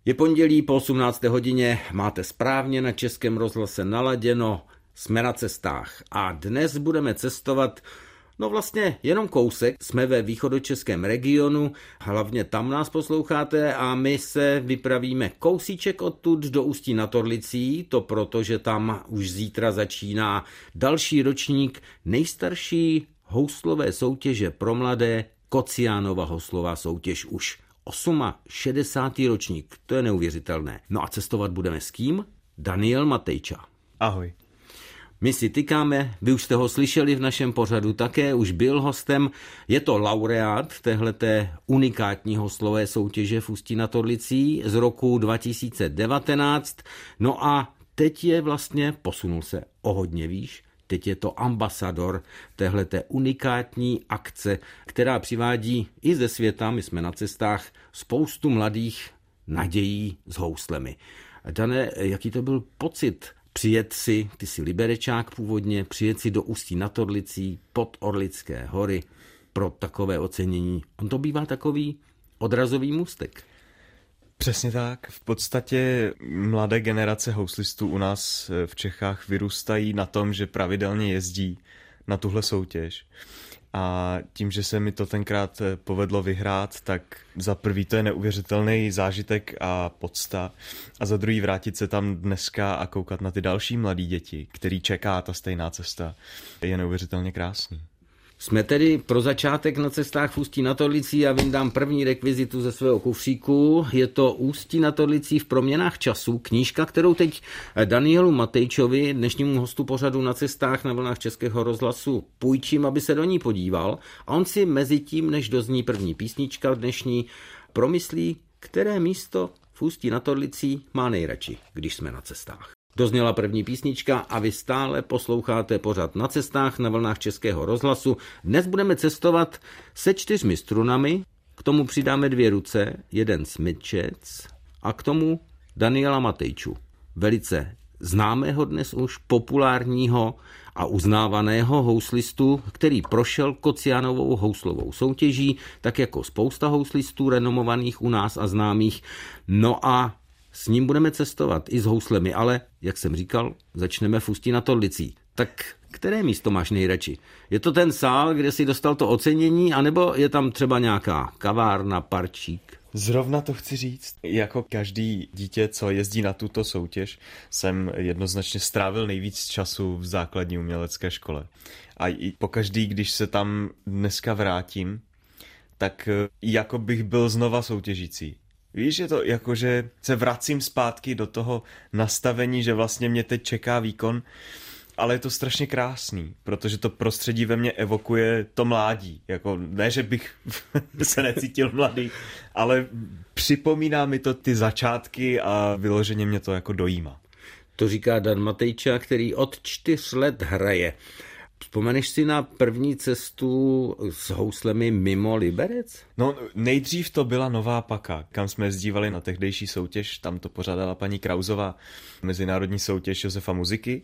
Je pondělí po 18. hodině, máte správně na Českém rozhlase naladěno, jsme na cestách a dnes budeme cestovat, vlastně jenom kousek, jsme ve východočeském regionu, hlavně tam nás posloucháte a my se vypravíme kousíček odtud do Ústí nad Orlicí, to proto, že tam už zítra začíná další ročník nejstarší houslové soutěže pro mladé, Kociánova houslová soutěž už 68. ročník, to je neuvěřitelné. No a cestovat budeme s kým? Daniel Matejča. Ahoj. My si tykáme, vy už jste ho slyšeli v našem pořadu také, už byl hostem, je to laureát téhleté unikátní houslové soutěže v Ústí nad Orlicí z roku 2019, no a teď je vlastně, posunul se o hodně výš, teď je to ambasador téhleté unikátní akce, která přivádí i ze světa, my jsme na cestách, spoustu mladých nadějí s houslemi. Dane, jaký to byl pocit přijet si, ty jsi Liberečák původně, přijet si do Ústí nad Orlicí pod Orlické hory pro takové ocenění. On to bývá takový odrazový můstek. Přesně tak. V podstatě mladé generace houslistů u nás v Čechách vyrůstají na tom, že pravidelně jezdí na tuhle soutěž. A tím, že se mi to tenkrát povedlo vyhrát, tak za prvý to je neuvěřitelný zážitek a podsta. A za druhý vrátit se tam dneska a koukat na ty další mladý děti, který čeká ta stejná cesta, je neuvěřitelně krásný. Jsme tedy pro začátek na cestách v Ústí nad Orlicí a vyndám první rekvizitu ze svého kufříku. Je to Ústí nad Orlicí v proměnách času, knížka, kterou teď Danielu Matejčovi, dnešnímu hostu pořadu na cestách na vlnách Českého rozhlasu, půjčím, aby se do ní podíval. A on si mezi tím, než dozní první písnička dnešní, promyslí, které místo v Ústí nad Orlicí má nejradši, když jsme na cestách. Dozněla první písnička a vy stále posloucháte pořad na cestách na vlnách Českého rozhlasu. Dnes budeme cestovat se 4 strunami, k tomu přidáme 2 ruce, jeden smyčec a k tomu Daniela Matejču. Velice známého dnes už, populárního a uznávaného houslistu, který prošel Kociánovou houslovou soutěží, tak jako spousta houslistů renomovaných u nás a známých. No a s ním budeme cestovat i s houslemi, ale, jak jsem říkal, začneme v Ústí nad Orlicí. Tak které místo máš nejradši? Je to ten sál, kde si dostal to ocenění, anebo je tam třeba nějaká kavárna, parčík? Zrovna to chci říct. Jako každý dítě, co jezdí na tuto soutěž, jsem jednoznačně strávil nejvíc času v základní umělecké škole. A i pokaždý, když se tam dneska vrátím, tak jako bych byl znova soutěžící. Víš, je to jako, že se vracím zpátky do toho nastavení, že vlastně mě teď čeká výkon, ale je to strašně krásný, protože to prostředí ve mně evokuje to mládí. Jako, ne, že bych se necítil mladý, ale připomíná mi to ty začátky a vyloženě mě to jako dojímá. To říká Dan Matejča, který od 4 let hraje. Vzpomeneš si na první cestu s houslemi mimo Liberec? No, nejdřív to byla Nová Paka, kam jsme jezdívali na tehdejší soutěž, tam to pořádala paní Krauzová, mezinárodní soutěž Josefa Muziky.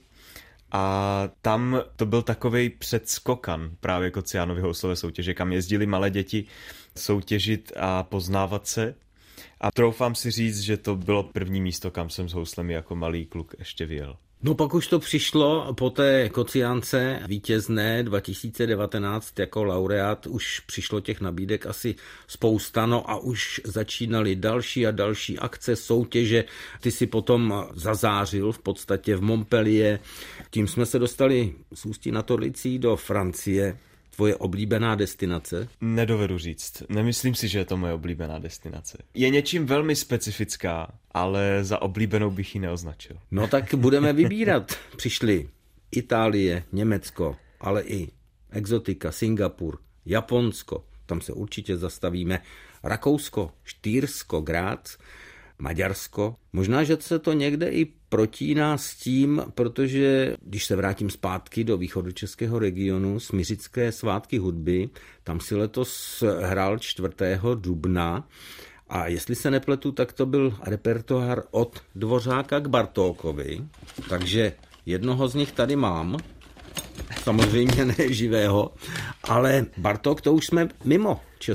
A tam to byl takovej předskokan právě Kociánovy houslové soutěže, kam jezdili malé děti soutěžit a poznávat se. A troufám si říct, že to bylo první místo, kam jsem s houslemi jako malý kluk ještě vyjel. No pak už to přišlo po té Kociánce vítězné 2019 jako laureát, už přišlo těch nabídek asi spousta, no a už začínaly další a další akce, soutěže. Ty si potom zazářil v podstatě v Montpellier. Tím jsme se dostali z Ústí nad Orlicí do Francie. Tvoje oblíbená destinace? Nedovedu říct. Nemyslím si, že je to moje oblíbená destinace. Je něčím velmi specifická, ale za oblíbenou bych ji neoznačil. No tak budeme vybírat. Přišli Itálie, Německo, ale i exotika, Singapur, Japonsko, tam se určitě zastavíme, Rakousko, Štýrsko, Grác, Maďarsko. Možná, že se to někde i protíná s tím, protože když se vrátím zpátky do východočeského regionu, Smiřické svátky hudby, tam si letos hrál 4. dubna a jestli se nepletu, tak to byl repertoár od Dvořáka k Bartókovi, takže jednoho z nich tady mám, samozřejmě ne živého, ale Bartók, to už jsme mimo Česko.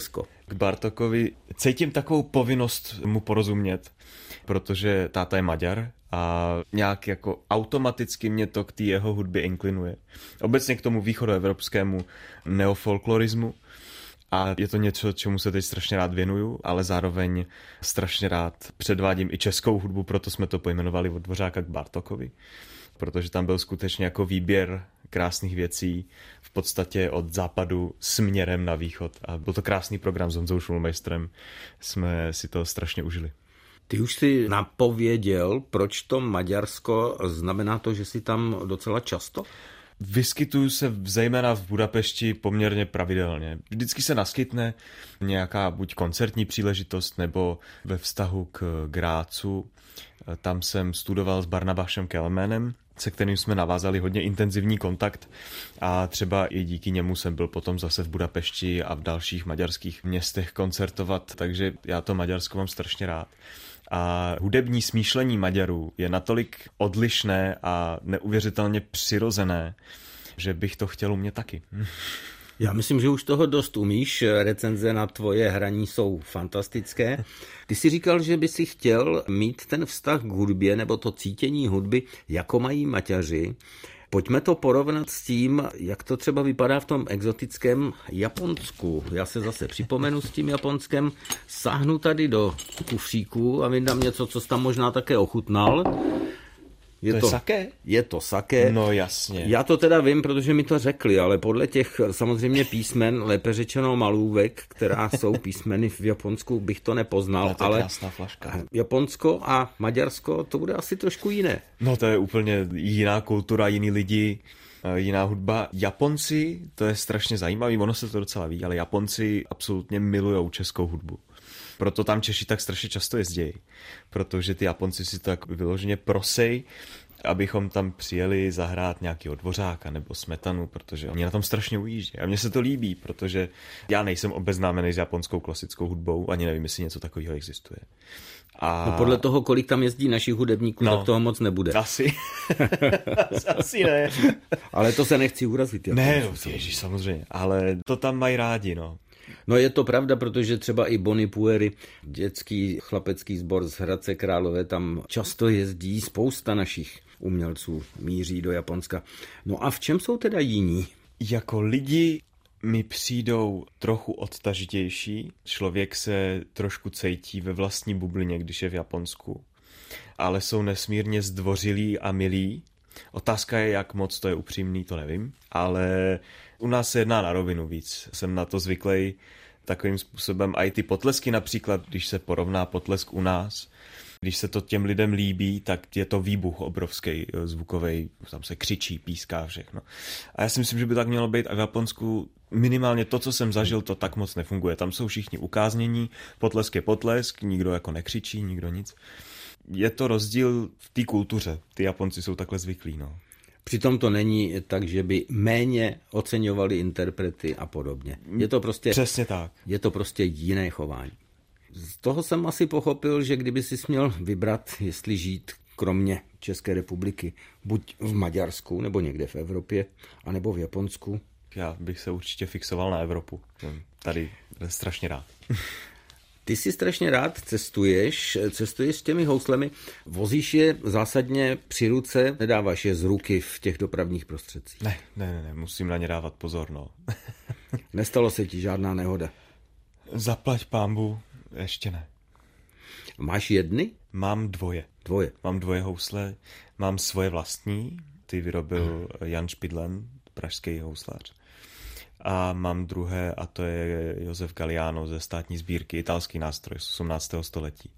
K Bartókovi cítím takovou povinnost mu porozumět, protože táta je Maďar a nějak jako automaticky mě to k té jeho hudbě inklinuje. Obecně k tomu východoevropskému neofolklorismu. A je to něco, čemu se teď strašně rád věnuju, ale zároveň strašně rád předvádím i českou hudbu, proto jsme to pojmenovali od Dvořáka k Bartókovi, protože tam byl skutečně jako výběr krásných věcí v podstatě od západu směrem na východ. A byl to krásný program s Honzou Šulmejstrem, jsme si to strašně užili. Ty už si napověděl, proč to Maďarsko, znamená to, že jsi tam docela často? Vyskytuju se zejména v Budapešti poměrně pravidelně. Vždycky se naskytne nějaká buď koncertní příležitost, nebo ve vztahu k Grácu. Tam jsem studoval s Barnabášem Kelménem, se kterým jsme navázali hodně intenzivní kontakt a třeba i díky němu jsem byl potom zase v Budapešti a v dalších maďarských městech koncertovat, takže já to Maďarsko mám strašně rád. A hudební smýšlení Maďarů je natolik odlišné a neuvěřitelně přirozené, že bych to chtěl umět taky. Já myslím, že už toho dost umíš, recenze na tvoje hraní jsou fantastické. Ty jsi říkal, že by si chtěl mít ten vztah k hudbě nebo to cítění hudby, jako mají Maďaři. Pojďme to porovnat s tím, jak to třeba vypadá v tom exotickém Japonsku. Já se zase připomenu s tím Japonskem, sáhnu tady do kufříku a vyndám něco, co jsi tam možná také ochutnal. Je to saké? Je to saké. No jasně. Já to teda vím, protože mi to řekli, ale podle těch samozřejmě písmen, lépe řečeno malůvek, která jsou písmeny v Japonsku, bych to nepoznal. To je krásná flaška. Japonsko a Maďarsko, to bude asi trošku jiné. No to je úplně jiná kultura, jiný lidi, jiná hudba. Japonci, to je strašně zajímavý, ono se to docela ví, ale Japonci absolutně milujou českou hudbu. Proto tam Češi tak strašně často jezdí, protože ty Japonci si to tak vyloženě prosej, abychom tam přijeli zahrát nějakého Dvořáka nebo Smetanu, protože oni na tom strašně ujíždí. A mně se to líbí, protože já nejsem obeznámený s japonskou klasickou hudbou, ani nevím, jestli něco takového existuje. A... No podle toho, kolik tam jezdí našich hudebníků, tak toho moc nebude. Asi. Asi ne. Ale to se nechci urazit. Ne, ježiš, samozřejmě. Ale to tam mají rádi, no. No je to pravda, protože třeba i Bonipuery, dětský chlapecký sbor z Hradce Králové, tam často jezdí, spousta našich umělců míří do Japonska. No a v čem jsou teda jiní? Jako lidi mi přijdou trochu odtažitější. Člověk se trošku cítí ve vlastní bublině, když je v Japonsku. Ale jsou nesmírně zdvořilí a milí. Otázka je, jak moc to je upřímný, to nevím. Ale u nás se jedná na rovinu víc. Jsem na to zvyklý takovým způsobem. A i ty potlesky například, když se porovná potlesk u nás, když se to těm lidem líbí, tak je to výbuch obrovský, zvukový, tam se křičí, píská všechno. A já si myslím, že by tak mělo být a v Japonsku minimálně to, co jsem zažil, to tak moc nefunguje. Tam jsou všichni ukáznění, potlesk je potlesk, nikdo jako nekřičí, nikdo nic. Je to rozdíl v té kultuře. Ty Japonci jsou takhle zvyklí, no. Přitom to není tak, že by méně oceňovali interprety a podobně. Je to prostě, přesně tak. Je to prostě jiné chování. Z toho jsem asi pochopil, že kdyby si měl vybrat, jestli žít kromě České republiky, buď v Maďarsku, nebo někde v Evropě, anebo v Japonsku. Já bych se určitě fixoval na Evropu. Tady strašně rád. Ty si strašně rád cestuješ s těmi houslemi, vozíš je zásadně při ruce, nedáváš je z ruky v těch dopravních prostředcích. Ne, musím na ně dávat pozor, no. Nestalo se ti žádná nehoda? Zaplať pánbu, ještě ne. Máš jedny? Mám dvoje. Mám dvoje housle, mám svoje vlastní, ty vyrobil Jan Špidlen, pražský houslář. A mám druhé, a to je Josef Galliano ze státní sbírky, italský nástroj z 18. století.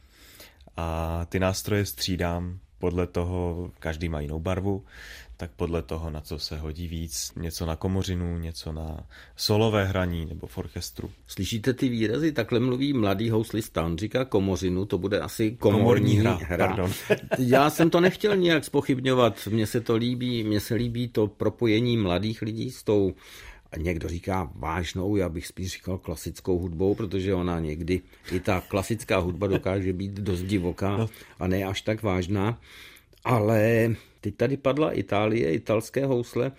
A ty nástroje střídám podle toho, každý má jinou barvu, tak podle toho, na co se hodí víc, něco na komořinu, něco na solové hraní nebo v orchestru. Slyšíte ty výrazy? Takhle mluví mladý houslista. On říká komořinu, to bude asi komorní hra. Já jsem to nechtěl nijak zpochybňovat. Mně se to líbí, mně se líbí to propojení mladých lidí s tou, někdo říká vážnou, já bych spíš říkal klasickou hudbou, protože ona někdy, i ta klasická hudba dokáže být dost divoká a ne až tak vážná. Ale teď tady padla Itálie, italské housle.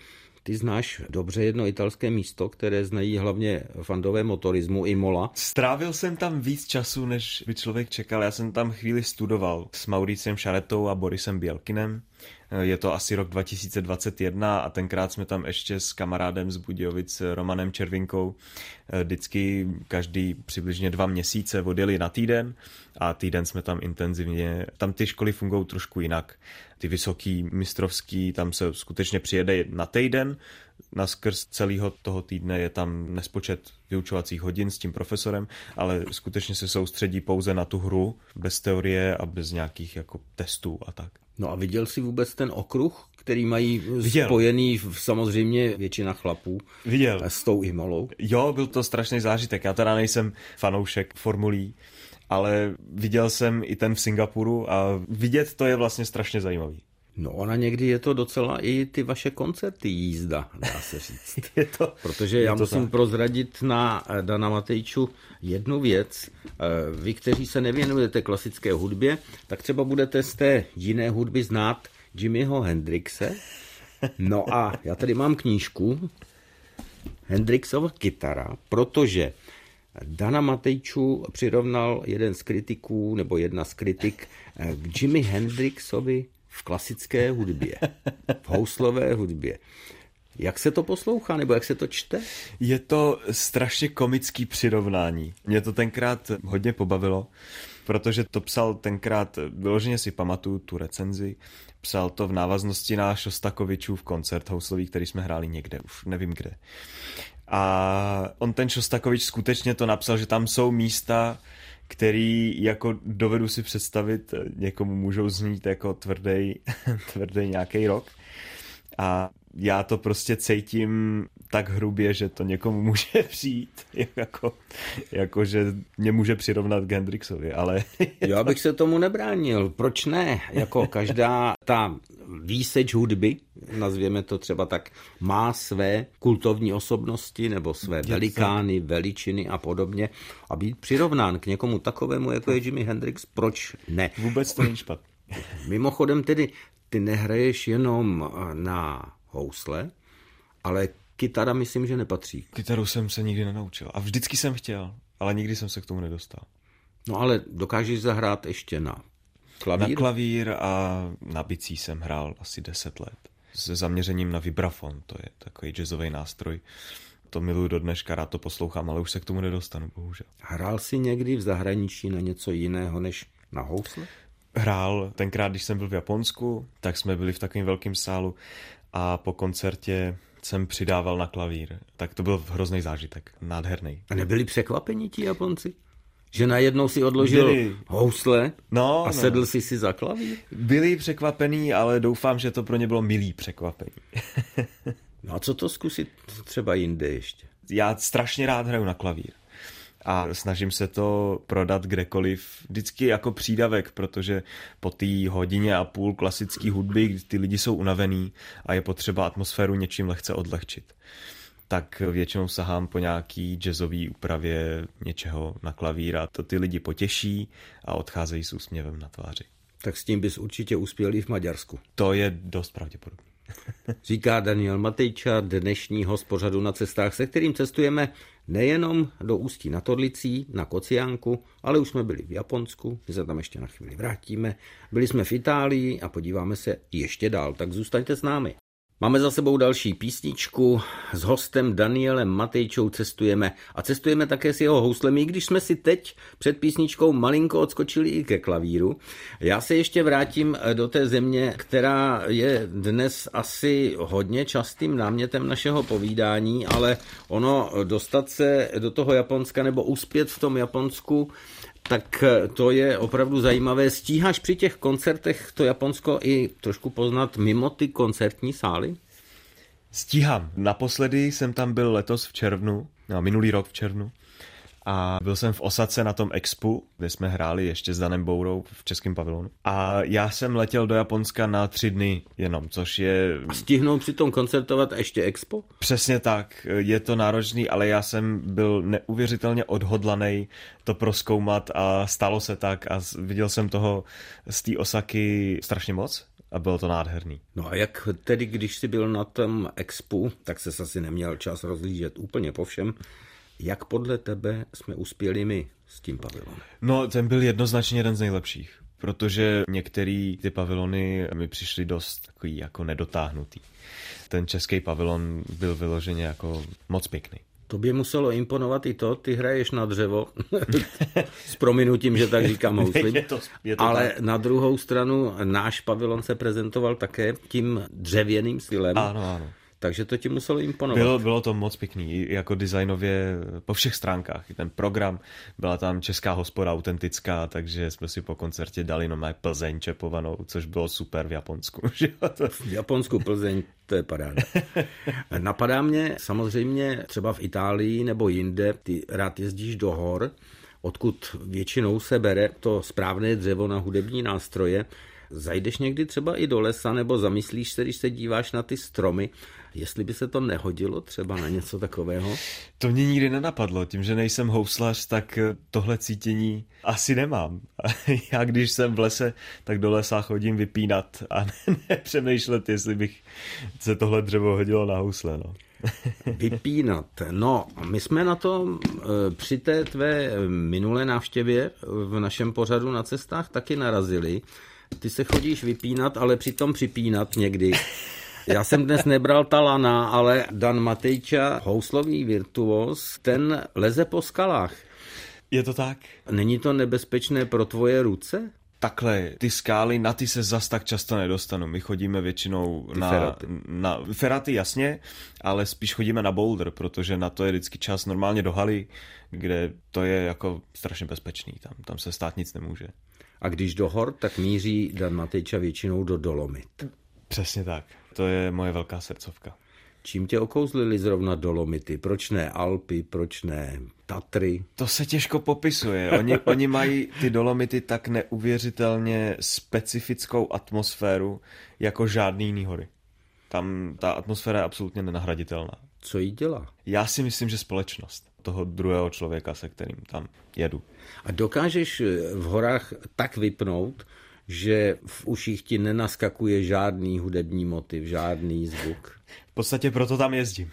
Ty znáš dobře jedno italské místo, které znají hlavně fandové motorismu, Imola. Strávil jsem tam víc času, než by člověk čekal. Já jsem tam chvíli studoval s Mauriciem Šaretou a Borisem Bělkinem. Je to asi rok 2021 a tenkrát jsme tam ještě s kamarádem z Budějovic Romanem Červinkou vždycky každý přibližně 2 měsíce odjeli na týden a týden jsme tam intenzivně. Tam ty školy fungují trošku jinak. Ty vysoký, mistrovský, tam se skutečně přijede na týden, naskrz celého toho týdne je tam nespočet vyučovacích hodin s tím profesorem, ale skutečně se soustředí pouze na tu hru, bez teorie a bez nějakých jako testů a tak. No a viděl jsi vůbec ten okruh, který mají spojený samozřejmě většina chlapů s tou Imolou? Jo, byl to strašný zážitek. Já teda nejsem fanoušek formulí, ale viděl jsem i ten v Singapuru a vidět to je vlastně strašně zajímavý. No ona někdy je to docela i ty vaše koncerty jízda, dá se říct. Protože já musím prozradit na Dana Matejču jednu věc. Vy, kteří se nevěnujete klasické hudbě, tak třeba budete z té jiné hudby znát Jimiho Hendrixe. No a já tady mám knížku Hendrixova kytara, protože Dana Matejču přirovnal jeden z kritiků, nebo jedna z kritik k Jimi Hendrixovi v klasické hudbě, v houslové hudbě. Jak se to poslouchá, nebo jak se to čte? Je to strašně komický přirovnání. Mě to tenkrát hodně pobavilo, protože to psal tenkrát, vyloženě si pamatuju tu recenzi, psal to v návaznosti na Šostakovičův koncert houslový, který jsme hráli někde, už nevím kde. A on ten Šostakovič skutečně to napsal, že tam jsou místa, který jako dovedu si představit, někomu můžou znít jako tvrdý nějaký rock. A já to prostě cítím tak hrubě, že to někomu může přijít, jako že mě může přirovnat k Hendrixovi, ale... Já bych se tomu nebránil, proč ne? Jako každá ta výseč hudby, nazvěme to třeba tak, má své kultovní osobnosti nebo své velikány, veličiny a podobně a být přirovnán k někomu takovému, jako je Jimi Hendrix, proč ne? Vůbec to není špatné. Mimochodem tedy, ty nehraješ jenom na housle, ale kytara myslím, že nepatří. Kytaru jsem se nikdy nenaučil a vždycky jsem chtěl, ale nikdy jsem se k tomu nedostal. No ale dokážeš zahrát ještě na klavír? Na klavír a na bicí jsem hrál asi 10 let. Se zaměřením na vibrafon, to je takový jazzový nástroj. To miluju do dneška, rád to poslouchám, ale už se k tomu nedostanu, bohužel. Hrál jsi někdy v zahraničí na něco jiného než na housle? Hrál tenkrát, když jsem byl v Japonsku, tak jsme byli v takovém velkém sálu a po koncertě jsem přidával na klavír. Tak to byl hrozný zážitek, nádherný. A nebyli překvapeni ti Japonci? Že najednou si odložil housle a sedl si za klavír? Byli překvapení, ale doufám, že to pro ně bylo milý překvapení. No a co to zkusit třeba jinde ještě? Já strašně rád hraju na klavír. A snažím se to prodat kdekoliv, vždycky jako přídavek, protože po té hodině a půl klasické hudby ty lidi jsou unavený a je potřeba atmosféru něčím lehce odlehčit. Tak většinou sahám po nějaký jazzový úpravě něčeho na klavír a to ty lidi potěší a odcházejí s úsměvem na tváři. Tak s tím bys určitě uspěl i v Maďarsku. To je dost pravděpodobné. Říká Daniel Matejča, dnešního z pořadu Na cestách, se kterým cestujeme nejenom do Ústí nad Orlicí, na Kociánku, ale už jsme byli v Japonsku, my se tam ještě na chvíli vrátíme. Byli jsme v Itálii a podíváme se ještě dál, tak zůstaňte s námi. Máme za sebou další písničku, s hostem Danielem Matejčou cestujeme a cestujeme také s jeho houslemi, i když jsme si teď před písničkou malinko odskočili i ke klavíru. Já se ještě vrátím do té země, která je dnes asi hodně častým námětem našeho povídání, ale ono dostat se do toho Japonska nebo uspět v tom Japonsku, tak to je opravdu zajímavé. Stíháš při těch koncertech to Japonsko i trošku poznat mimo ty koncertní sály? Stíhám. Naposledy jsem tam byl letos v červnu, minulý rok v červnu. A byl jsem v Osace na tom expu, kde jsme hráli ještě s Danem Bourou v českém pavilonu. A já jsem letěl do Japonska na 3 dny jenom, což je... A stihnou přitom koncertovat ještě expo? Přesně tak, je to náročný, ale já jsem byl neuvěřitelně odhodlaný to prozkoumat a stalo se tak a viděl jsem toho z té Osaky strašně moc. a bylo to nádherný. No a jak tedy, když jsi byl na tom expu, tak se asi neměl čas rozlížet úplně po všem. Jak podle tebe jsme uspěli my s tím pavilonem? No, ten byl jednoznačně jeden z nejlepších, protože některé ty pavilony mi přišly dost takový jako nedotáhnutý. Ten český pavilon byl vyloženě jako moc pěkný. Tobě muselo imponovat i to, ty hraješ na dřevo, s prominutím, že tak říkám houslim, ale tak. Na druhou stranu náš pavilon se prezentoval také tím dřevěným stylem. Ano. Takže to ti muselo imponovat. Bylo to moc pěkný, jako designově po všech stránkách. Ten program, byla tam česká hospoda autentická, takže jsme si po koncertě dali normálně Plzeň čepovanou, což bylo super v Japonsku. V Japonsku Plzeň, to je paráda. Napadá mě samozřejmě třeba v Itálii nebo jinde, ty rád jezdíš do hor, odkud většinou se bere to správné dřevo na hudební nástroje. Zajdeš někdy třeba i do lesa, nebo zamyslíš se, když se díváš na ty stromy, jestli by se to nehodilo třeba na něco takového? To mě nikdy nenapadlo. Tím, že nejsem houslař, tak tohle cítění asi nemám. Já když jsem v lese, tak do lesa chodím vypínat a nepřemýšlet, jestli bych se tohle dřevo hodilo na housle. No. Vypínat. No, my jsme na to při té tvé minulé návštěvě v našem pořadu Na cestách taky narazili. Ty se chodíš vypínat, ale přitom připínat někdy. Já jsem dnes nebral talana, ale Dan Matejča, houslový virtuos, ten leze po skalách. Je to tak? Není to nebezpečné pro tvoje ruce? Takhle, ty skály, na ty se zas tak často nedostanu. My chodíme většinou na feraty, jasně, ale spíš chodíme na boulder, protože na to je vždycky čas normálně do haly, kde to je jako strašně bezpečný. Tam se stát nic nemůže. A když do hor, tak míří Dan Matejča většinou do Dolomit. Přesně tak. To je moje velká srdcovka. Čím tě okouzlili zrovna Dolomity? Proč ne Alpy, proč ne Tatry? To se těžko popisuje. Oni mají ty Dolomity tak neuvěřitelně specifickou atmosféru jako žádný jiný hory. Tam ta atmosféra je absolutně nenahraditelná. Co jí dělá? Já si myslím, že společnost toho druhého člověka, se kterým tam jedu. A dokážeš v horách tak vypnout, že v uších ti nenaskakuje žádný hudební motiv, žádný zvuk? V podstatě proto tam jezdím.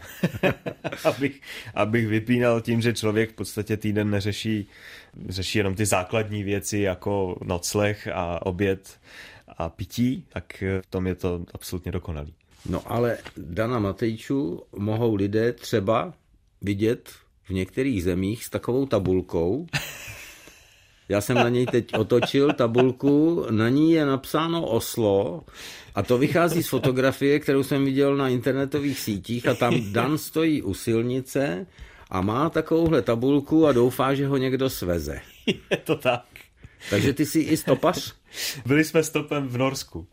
abych vypínal tím, že člověk v podstatě týden řeší jenom ty základní věci jako nocleh a oběd a pití, tak v tom je to absolutně dokonalý. No ale Dana Matejču mohou lidé třeba vidět v některých zemích s takovou tabulkou. Já jsem na něj teď otočil tabulku, na ní je napsáno Oslo a to vychází z fotografie, kterou jsem viděl na internetových sítích a tam Dan stojí u silnice a má takovouhle tabulku a doufá, že ho někdo sveze. Je to tak. Takže ty jsi i stopař? Byli jsme stopem v Norsku.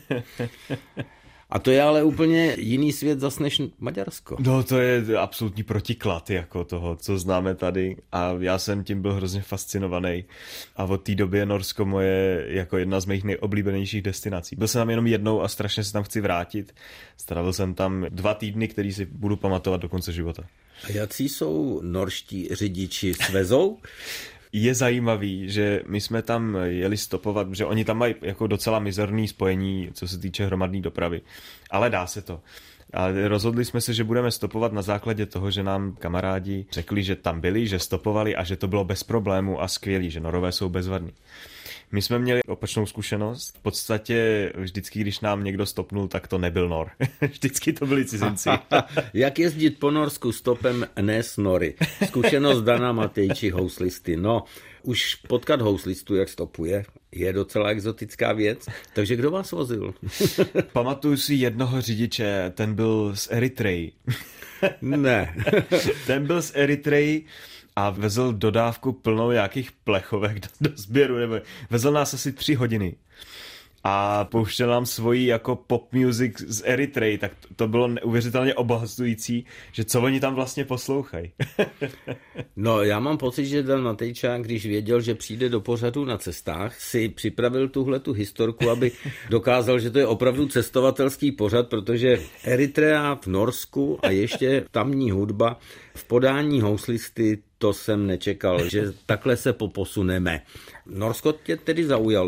A to je ale úplně jiný svět zas než Maďarsko. No to je absolutní protiklad jako toho, co známe tady a já jsem tím byl hrozně fascinovaný a od té doby je Norsko moje jako jedna z mých nejoblíbenějších destinací. Byl jsem tam jenom jednou a strašně se tam chci vrátit. Strávil jsem tam 2 týdny, který si budu pamatovat do konce života. A jací jsou norští řidiči, svezou? Je zajímavý, že my jsme tam jeli stopovat, že oni tam mají jako docela mizerný spojení, co se týče hromadné dopravy, ale dá se to. A rozhodli jsme se, že budeme stopovat na základě toho, že nám kamarádi řekli, že tam byli, že stopovali a že to bylo bez problému a skvělý, že Norové jsou bezvadní. My jsme měli opačnou zkušenost. V podstatě vždycky, když nám někdo stopnul, tak to nebyl Nor. Vždycky to byli cizinci. Jak jezdit po Norsku stopem, ne s Nory. Zkušenost Dana Matejči, houslisty. No, už potkat houslistu, jak stopuje, je docela exotická věc. Takže kdo vás vozil? Pamatuju si jednoho řidiče, ten byl z Eritreji. Ne. Ten byl z Eritreji a vezl dodávku plnou nějakých plechovek do sběru, nebo vezl nás asi 3 hodiny a pouštěl nám svoji jako pop music z Eritreji, tak to bylo neuvěřitelně obohacující, že co oni tam vlastně poslouchají. No, já mám pocit, že Dan Matejča, když věděl, že přijde do pořadu Na cestách, si připravil tuhletu historku, aby dokázal, že to je opravdu cestovatelský pořad, protože Eritrea v Norsku a ještě tamní hudba v podání houslisty, to jsem nečekal, že takhle se posuneme. Norsko tě tedy zaujalo.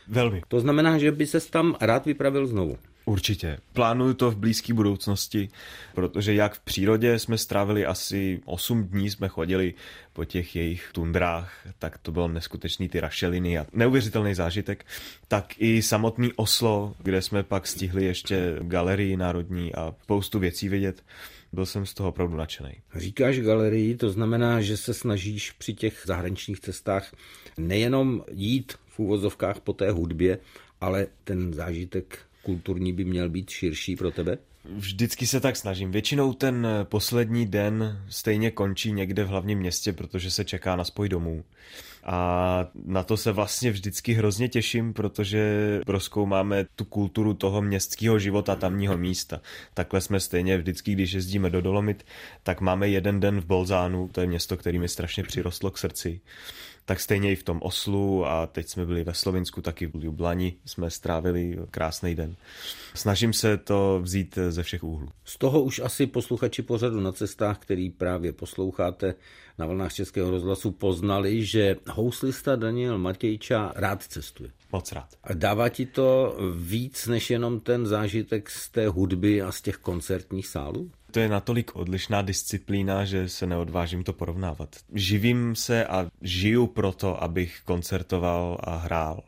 Velmi. To znamená, že by ses tam rád vypravil znovu. Určitě. Plánuju to v blízké budoucnosti, protože jak v přírodě jsme strávili asi 8 dní, jsme chodili po těch jejich tundrách, tak to bylo neskutečný, ty rašeliny a neuvěřitelný zážitek, tak i samotný Oslo, kde jsme pak stihli ještě galerii národní a spoustu věcí vidět. Byl jsem z toho opravdu nadšenej. Říkáš galerii, to znamená, že se snažíš při těch zahraničních cestách nejenom jít v úvozovkách po té hudbě, ale ten zážitek kulturní by měl být širší pro tebe? Vždycky se tak snažím. Většinou ten poslední den stejně končí někde v hlavním městě, protože se čeká na spoj domů. A na to se vlastně vždycky hrozně těším, protože prozkoumáme tu kulturu toho městského života, tamního místa. Takhle jsme stejně vždycky, když jezdíme do Dolomit, tak máme jeden den v Bolzánu, to je město, které mi strašně přirostlo k srdci. Tak stejně i v tom Oslu a teď jsme byli ve Slovinsku, taky v Ljublani jsme strávili krásný den. Snažím se to vzít ze všech úhlů. Z toho už asi posluchači pořadu Na cestách, který právě posloucháte na vlnách Českého rozhlasu, poznali, že houslista Daniel Matějča rád cestuje. Moc rád. A dává ti to víc než jenom ten zážitek z té hudby a z těch koncertních sálů? To je natolik odlišná disciplína, že se neodvážím to porovnávat. Živím se a žiju proto, abych koncertoval a hrál.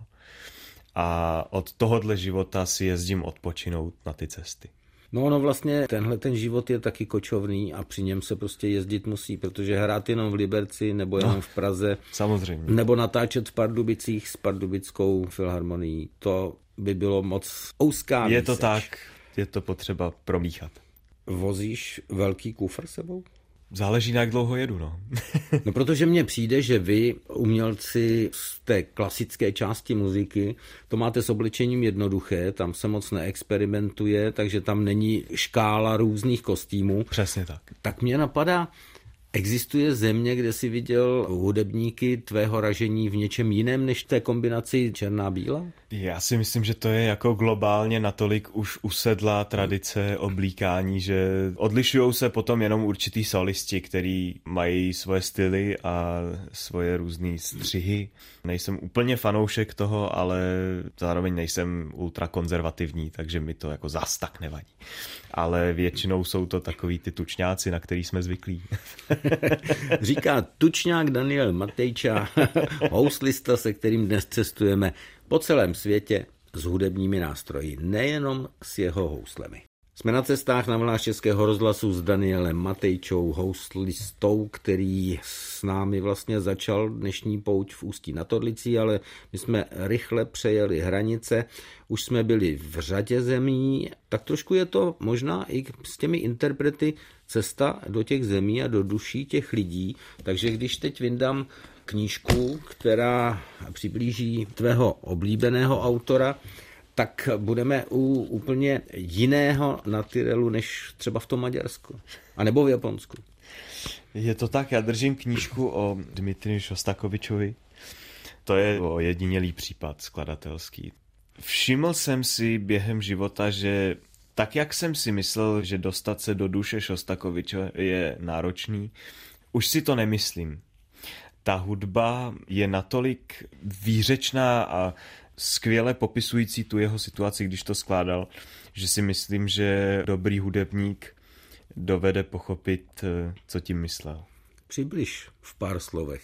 A od tohohle života si jezdím odpočinout na ty cesty. No vlastně tenhle ten život je taky kočovný a při něm se prostě jezdit musí, protože hrát jenom v Liberci nebo jenom v Praze, samozřejmě. Nebo natáčet v Pardubicích s Pardubickou filharmonií, to by bylo moc ouská. Je to tak, je to potřeba promíchat. Vozíš velký kufr sebou? Záleží, na jak dlouho jedu, no. No, protože mně přijde, že vy, umělci z té klasické části muziky, to máte s oblečením jednoduché, tam se moc neexperimentuje, takže tam není škála různých kostýmů. Přesně tak. Tak mě napadá, existuje země, kde jsi viděl hudebníky tvého ražení v něčem jiném než té kombinaci černá-bílá? Já si myslím, že to je jako globálně natolik už usedlá tradice oblíkání, že odlišujou se potom jenom určitý solisti, který mají svoje styly a svoje různé střihy. Nejsem úplně fanoušek toho, ale zároveň nejsem ultrakonzervativní, takže mi to jako zas tak nevadí. Ale většinou jsou to takový ty tučňáci, na který jsme zvyklí. Říká tučňák Daniel Matějča, houslista, se kterým dnes cestujeme po celém světě s hudebními nástroji, nejenom s jeho houslemi. Jsme na cestách na vlnách Českého rozhlasu s Danielem Matějčou, houslistou, který s námi vlastně začal dnešní pouť v Ústí nad Orlicí, ale my jsme rychle přejeli hranice, už jsme byli v řadě zemí, tak trošku je to možná i s těmi interprety cesta do těch zemí a do duší těch lidí, takže když teď vyndám knížku, která přiblíží tvého oblíbeného autora, tak budeme u úplně jiného natyrelu než třeba v tom Maďarsku, anebo v Japonsku. Je to tak, já držím knížku o Dmitriju Šostakovičovi. To je ojedinělý případ skladatelský. Všiml jsem si během života, že tak, jak jsem si myslel, že dostat se do duše Šostakoviče je náročný, už si to nemyslím. Ta hudba je natolik výřečná a skvěle popisující tu jeho situaci, když to skládal, že si myslím, že dobrý hudebník dovede pochopit, co tím myslel. Přibliž v pár slovech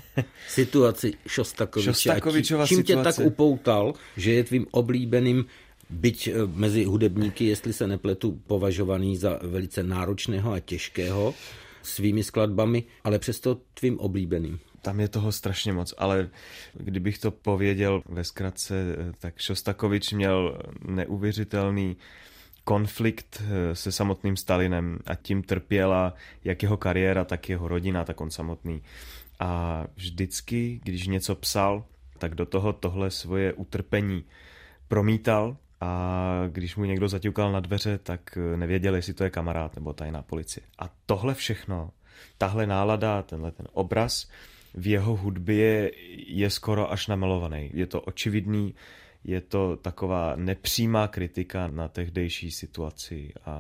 situaci Šostakoviče. Šostakovičova čím situace. tě tak upoutal, že je tvým oblíbeným, byť mezi hudebníky, jestli se nepletu, považovaný za velice náročného a těžkého svými skladbami, ale přesto tvým oblíbeným. Tam je toho strašně moc, ale kdybych to pověděl ve zkratce, tak Šostakovič měl neuvěřitelný konflikt se samotným Stalinem a tím trpěla jak jeho kariéra, tak jeho rodina, tak on samotný. A vždycky, když něco psal, tak do toho tohle svoje utrpení promítal a když mu někdo zaťukal na dveře, tak nevěděl, jestli to je kamarád nebo tajná policie. A tohle všechno, tahle nálada, tenhle ten obraz v jeho hudbě je skoro až namalovaný. Je to očividný, je to taková nepřímá kritika na tehdejší situaci a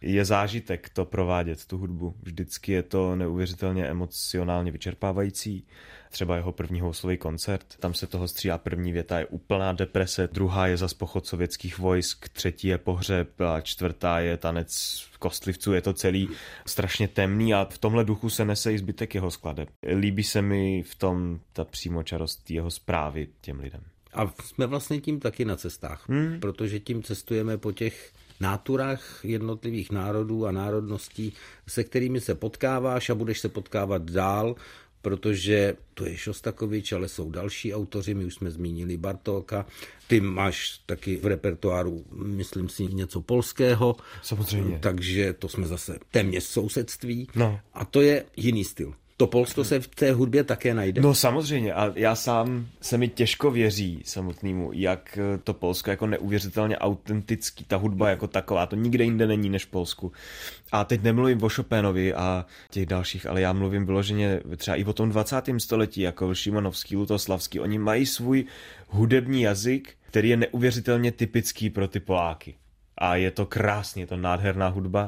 Je zážitek to provádět, tu hudbu. Vždycky je to neuvěřitelně emocionálně vyčerpávající. Třeba jeho první houslový koncert, tam se toho střídá, první věta je úplná deprese, druhá je zas pochod sovětských vojsk, třetí je pohřeb a čtvrtá je tanec kostlivců. Je to celý strašně temný a v tomhle duchu se nese i zbytek jeho skladeb. Líbí se mi v tom ta přímočarost jeho zprávy těm lidem. A jsme vlastně tím taky na cestách, protože tím cestujeme po těch náturách jednotlivých národů a národností, se kterými se potkáváš a budeš se potkávat dál, protože to je Šostakovič, ale jsou další autoři, my už jsme zmínili Bartóka, ty máš taky v repertoáru, myslím si, něco polského. Samozřejmě. Takže to jsme zase téměř sousedství. No. A to je jiný styl. To Polsko se v té hudbě také najde. No samozřejmě a já sám se mi těžko věří samotnému, jak to Polsko jako neuvěřitelně autentický, ta hudba jako taková, to nikde jinde není než v Polsku. A teď nemluvím o Chopinovi a těch dalších, ale já mluvím vyloženě třeba i o tom 20. století, jako Šimanovský, Lutoslavský, oni mají svůj hudební jazyk, který je neuvěřitelně typický pro ty Poláky. A je to krásně, je to nádherná hudba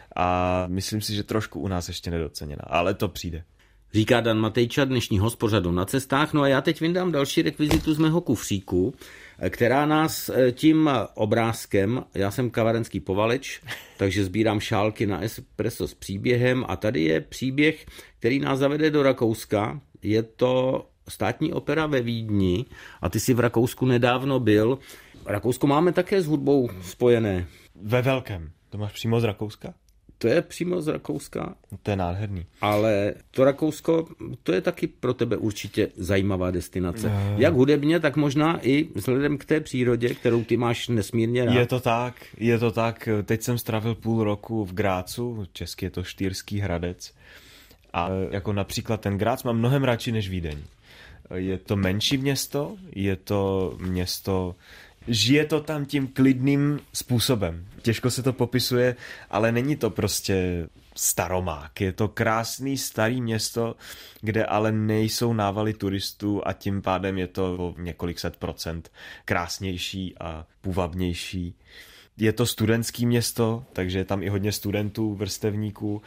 a myslím si, že trošku u nás ještě nedoceněná, ale to přijde. Říká Dan Matejča, dnešního z pořadu Na cestách. No a já teď vyndám další rekvizitu z mého kufříku, která nás tím obrázkem, já jsem kavarenský povaleč, takže sbírám šálky na espresso s příběhem a tady je příběh, který nás zavede do Rakouska. Je to státní opera ve Vídni a ty jsi v Rakousku nedávno byl. Rakousko máme také s hudbou spojené. Ve velkém. To máš přímo z Rakouska? To je přímo z Rakouska. To je nádherný. Ale to Rakousko, to je taky pro tebe určitě zajímavá destinace. Jak hudebně, tak možná i vzhledem k té přírodě, kterou ty máš nesmírně rád. Je to tak. Teď jsem strávil půl roku v Grácu, česky je to Štýrský Hradec. A jako například ten Grác mám mnohem radši než Vídeň. Je to menší město, je to město... Žije to tam tím klidným způsobem. Těžko se to popisuje, ale není to prostě staromák. Je to krásný starý město, kde ale nejsou návaly turistů a tím pádem je to o několik set procent krásnější a půvabnější. Je to studentský město, takže je tam i hodně studentů, vrstevníků.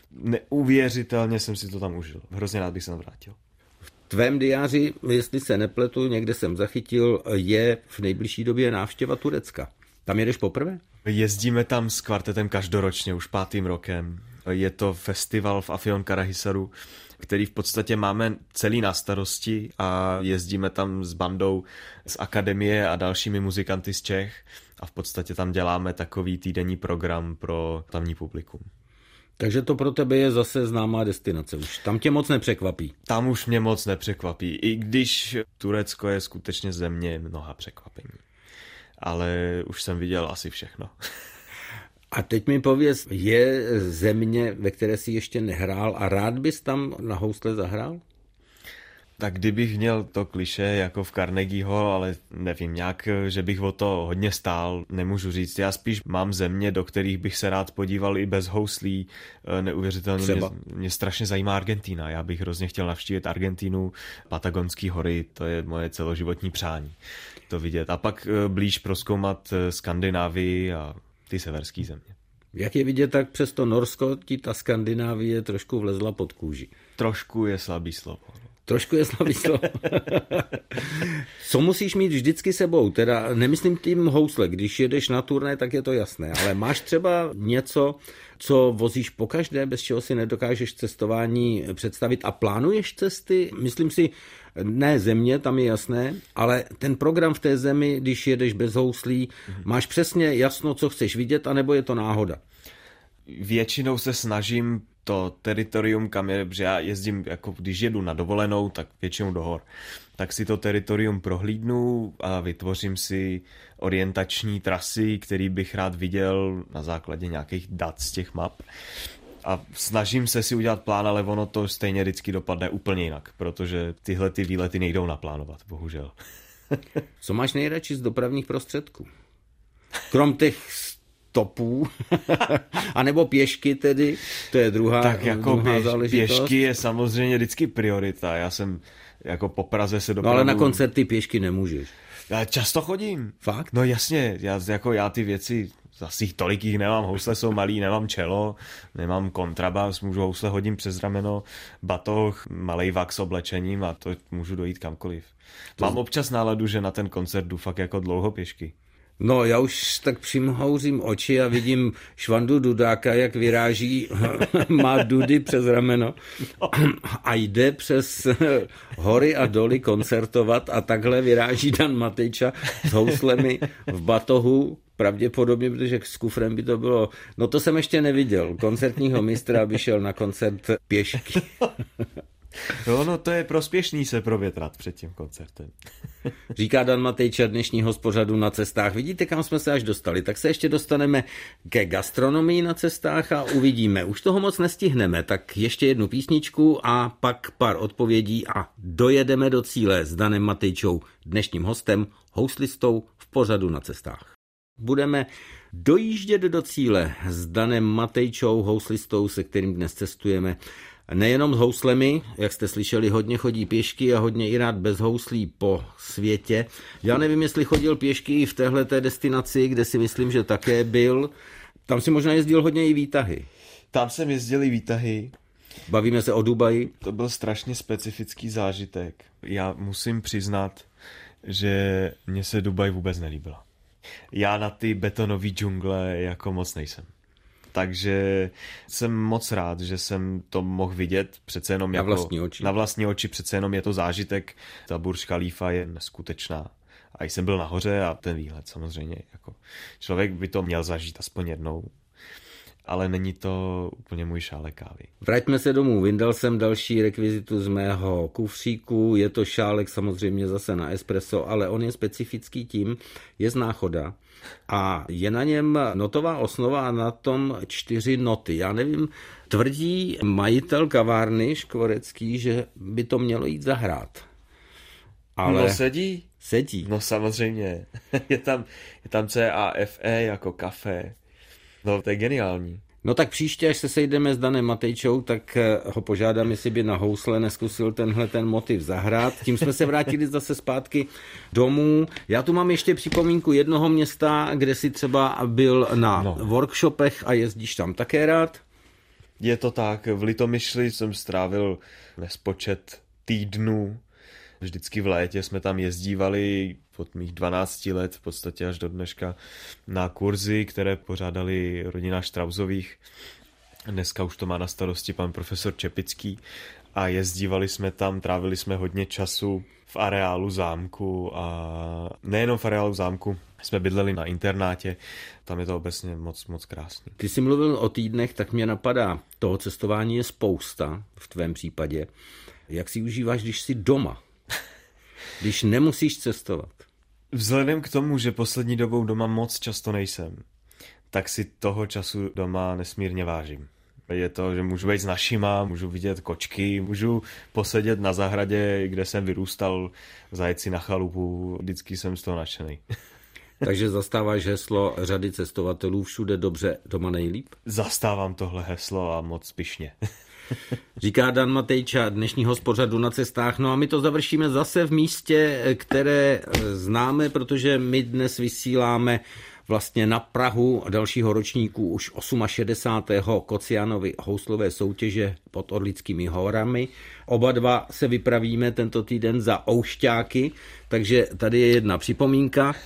Neuvěřitelně jsem si to tam užil. Hrozně rád bych se tam vrátil. V tvém diáři, jestli se nepletu, někde jsem zachytil, je v nejbližší době návštěva Turecka. Tam jedeš poprvé? Jezdíme tam s kvartetem každoročně, už 5. rokem. Je to festival v Afyonkarahisaru, který v podstatě máme celý na starosti a jezdíme tam s bandou z akademie a dalšími muzikanty z Čech a v podstatě tam děláme takový týdenní program pro tamní publikum. Takže to pro tebe je zase známá destinace už. Tam tě moc nepřekvapí. Tam už mě moc nepřekvapí, i když Turecko je skutečně země mnoha překvapení. Ale už jsem viděl asi všechno. A teď mi pověz, je země, ve které jsi ještě nehrál a rád bys tam na housle zahrál? Tak kdybych měl to klišé jako v Carnegie Hall, ale nevím, nějak, že bych o to hodně stál, nemůžu říct. Já spíš mám země, do kterých bych se rád podíval i bez houslí. Neuvěřitelně mě strašně zajímá Argentina. Já bych hrozně chtěl navštívit Argentínu, Patagonské hory, to je moje celoživotní přání to vidět. A pak blíž prozkoumat Skandinávii a ty severské země. Jak je vidět, tak přes to Norsko ti ta Skandinávie trošku vlezla pod kůži. Trošku je slabý slovo. Trošku je slabý slovo. Co musíš mít vždycky sebou? Teda nemyslím tím housle, když jedeš na turné, tak je to jasné, ale máš třeba něco, co vozíš pokaždé, bez čeho si nedokážeš cestování představit a plánuješ cesty? Myslím si, ne země, tam je jasné, ale ten program v té zemi, když jedeš bez houslí, máš přesně jasno, co chceš vidět, anebo je to náhoda? Většinou se snažím to teritorium, kam je, že já jezdím, jako když jedu na dovolenou, tak většinou do hor, tak si to teritorium prohlídnu a vytvořím si orientační trasy, který bych rád viděl na základě nějakých dat z těch map. A snažím se si udělat plán, ale ono to stejně vždycky dopadne úplně jinak, protože tyhle ty výlety nejdou naplánovat, bohužel. Co máš nejradši z dopravních prostředků? Krom těch stopů, anebo pěšky tedy, to je druhá záležitost. Pěšky je samozřejmě vždycky priorita, já jsem jako po Praze se dopravu... No ale na koncerty pěšky nemůžeš. Já často chodím. Fakt? No jasně, já ty věci Zase tolik jich nemám, housle jsou malý, nemám čelo, nemám kontrabas, můžu housle hodím přes rameno, batoh, malej vak s oblečením a to můžu dojít kamkoliv. Mám občas náladu, že na ten koncert jdu fakt jako dlouho pěšky. No, já už tak přimhouřím oči a vidím Švandu Dudáka, jak vyráží, má dudy přes rameno a jde přes hory a doly koncertovat a takhle vyráží Dan Matejča s houslemi v batohu, pravděpodobně, protože s kufrem by to bylo, no to jsem ještě neviděl, koncertního mistra, aby šel na koncert pěšky. No, to je prospěšný se provětrat před tím koncertem. Říká Dan Matejča dnešního z pořadu Na cestách. Vidíte, kam jsme se až dostali, tak se ještě dostaneme ke gastronomii na cestách a uvidíme. Už toho moc nestihneme, tak ještě jednu písničku a pak pár odpovědí a dojedeme do cíle s Danem Matejčou, dnešním hostem, houslistou v pořadu Na cestách. Budeme dojíždět do cíle s Danem Matejčou, houslistou, se kterým dnes cestujeme. Nejenom s houslemi, jak jste slyšeli, hodně chodí pěšky a hodně i rád bez houslí po světě. Já nevím, jestli chodil pěšky i v téhleté destinaci, kde si myslím, že také byl. Tam si možná jezdil hodně i výtahy. Tam jsem jezdil i výtahy. Bavíme se o Dubaji. To byl strašně specifický zážitek. Já musím přiznat, že mně se Dubaj vůbec nelíbila. Já na ty betonové džungle jako moc nejsem. Takže jsem moc rád, že jsem to mohl vidět přece jenom jako na vlastní oči, přece jenom je to zážitek. Ta Burj Khalifa je neskutečná. A jsem byl nahoře a ten výhled samozřejmě. Jako člověk by to měl zažít aspoň jednou, ale není to úplně můj šálek kávy. Vraťme se domů. Vyndal jsem další rekvizitu z mého kufříku. Je to šálek samozřejmě zase na espresso, ale on je specifický tím, je z náchoda. A je na něm notová osnova a na tom 4 noty. Já nevím, tvrdí majitel kavárny Škvorecký, že by to mělo jít zahrát. Ale no sedí. Sedí. No samozřejmě. je tam CAFE jako kafe. No to je geniální. No tak příště, až se sejdeme s Danem Matejčou, tak ho požádám, jestli by na housle neskusil ten motiv zahrát. Tím jsme se vrátili zase zpátky domů. Já tu mám ještě připomínku jednoho města, kde si třeba byl na workshopech a jezdíš tam také rád. Je to tak. V Litomyšli jsem strávil nespočet týdnů. Vždycky v létě jsme tam jezdívali od mých 12 let v podstatě až do dneška na kurzy, které pořádali rodina Štrausových. Dneska už to má na starosti pan profesor Čepický a jezdívali jsme tam, trávili jsme hodně času v areálu zámku a nejenom v areálu zámku, jsme bydleli na internátě, tam je to obecně moc krásný. Ty jsi mluvil o týdnech, tak mě napadá, toho cestování je spousta v tvém případě. Jak si užíváš, když jsi doma? Když nemusíš cestovat. Vzhledem k tomu, že poslední dobou doma moc často nejsem, tak si toho času doma nesmírně vážím. Je to, že můžu být s našima, můžu vidět kočky, můžu posedět na zahradě, kde jsem vyrůstal, zajet si na chalupu, vždycky jsem z toho nadšenej. Takže zastáváš heslo řady cestovatelů všude dobře, doma nejlíp? Zastávám tohle heslo a moc pyšně. Říká Dan Matejča, dnešního z pořadu Na cestách. No a my to završíme zase v místě, které známe, protože my dnes vysíláme vlastně na prahu dalšího ročníku už 68. Kocianovy houslové soutěže pod Orlickými horami. Oba dva se vypravíme tento týden za Oušťáky, takže tady je jedna připomínka.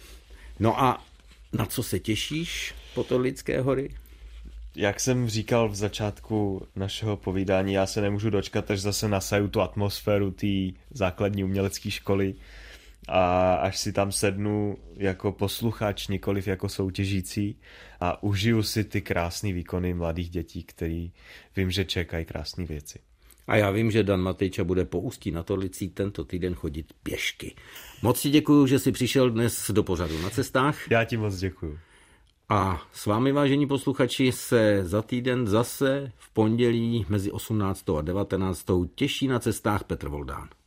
No a na co se těšíš pod Orlické hory? Jak jsem říkal v začátku našeho povídání, já se nemůžu dočkat, až zase nasaju tu atmosféru té základní umělecké školy a až si tam sednu jako posluchač, nikoliv jako soutěžící a užiju si ty krásné výkony mladých dětí, který vím, že čekají krásné věci. A já vím, že Dan Matejča bude po Ústí nad Orlicí tento týden chodit pěšky. Moc ti děkuju, že jsi přišel dnes do pořadu Na cestách. Já ti moc děkuju. A s vámi, vážení posluchači, se za týden zase v pondělí mezi 18. a 19. těší Na cestách Petr Voldán.